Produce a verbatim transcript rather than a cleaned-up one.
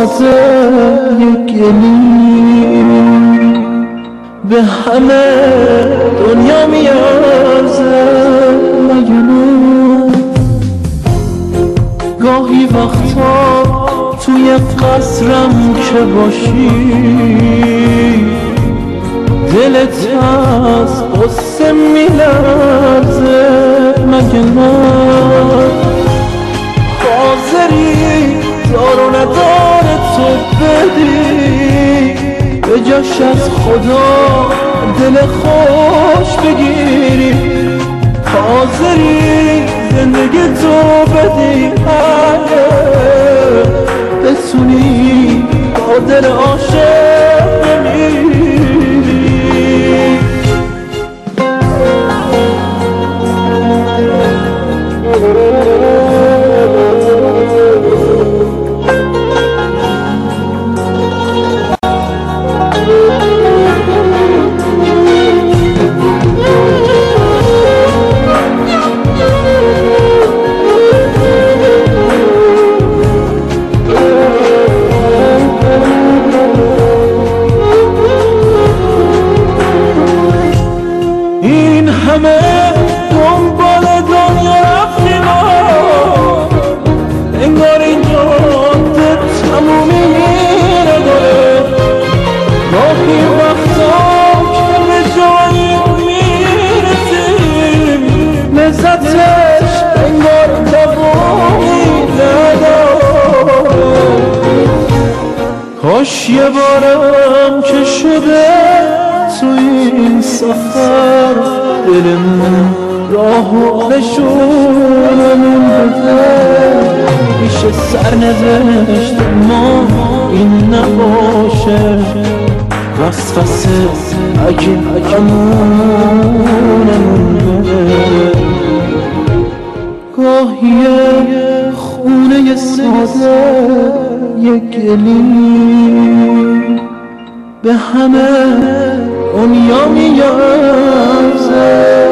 ساده یک گلی به همه دنیا میارزه مگه نه؟ گاهی وقتا توی قصرم که باشی دلت از قصه میلرزه مگه نه؟ حاضری دار و ندار تو بدی به جاش از خدا دل خوش بگیری، حاضری زندگی تو بدی اگه بتونی با دل عاشق بمیری. این همه دنبال دنیا رفتیم انگار این جاده تمومی نداره. گاهی وقتا که به جایی میرسیم لذتش انگار دوامی نداره. کاش یه بارم که شده تو این سفر دلمون راهو نشونمون بده، میشه سر نوشت ما این نباشه وسوسه اگه امونمون بده. گاهی خونه ساده یک گلی به همه دنیا میارزه